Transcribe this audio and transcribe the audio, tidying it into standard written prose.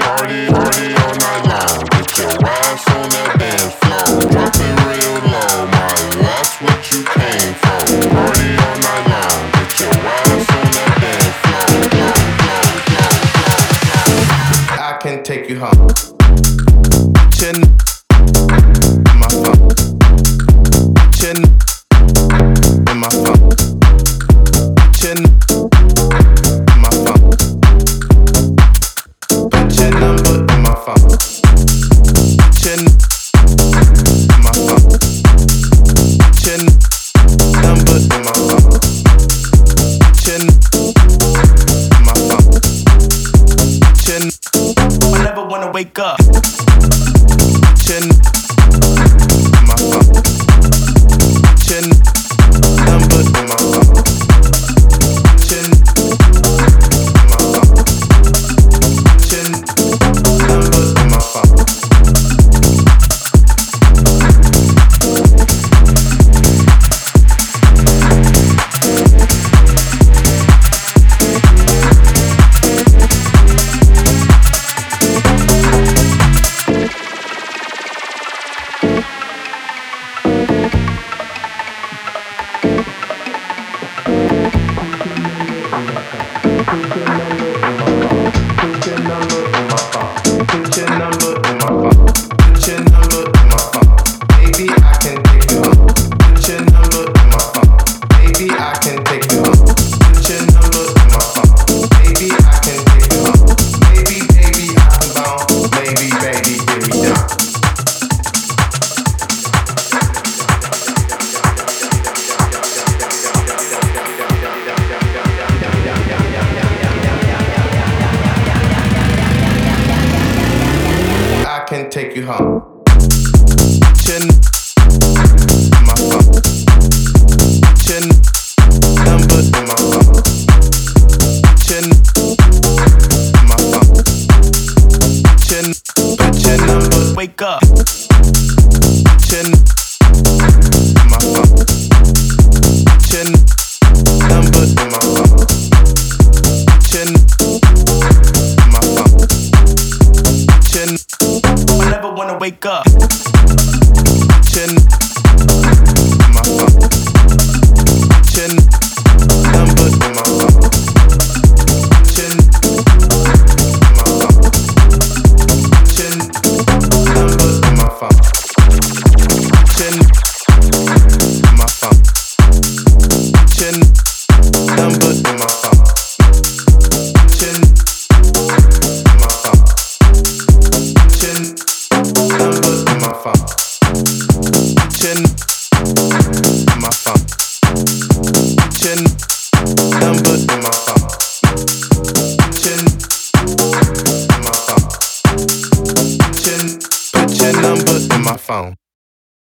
party all night long. Get your ass on that dance floor. Drop it real low, man. That's what you came for. Party all night long. Get your ass on that dance floor. I can take you home. Chin, my phone. Chin, in my phone. Chin, my phone. Put your number in my phone. Chin, my phone. Chin, number in my phone. Chin, my phone. Chin. I never wanna wake up. Chin, my phone. Chin, number in my phone. Chin, my phone. Chin, number in my phone. Take you home. Chin, my phone. Chin, number in my phone. Chin, my phone. Chin, put your number. Wake up. Chin, my phone. Chin, number in my phone. Chin, my phone. Chin. I never wanna wake up. Chin, my phone. Chin, number in my phone. Chin, my phone. Chin, number in my phone. Chin, my phone. Chin, number in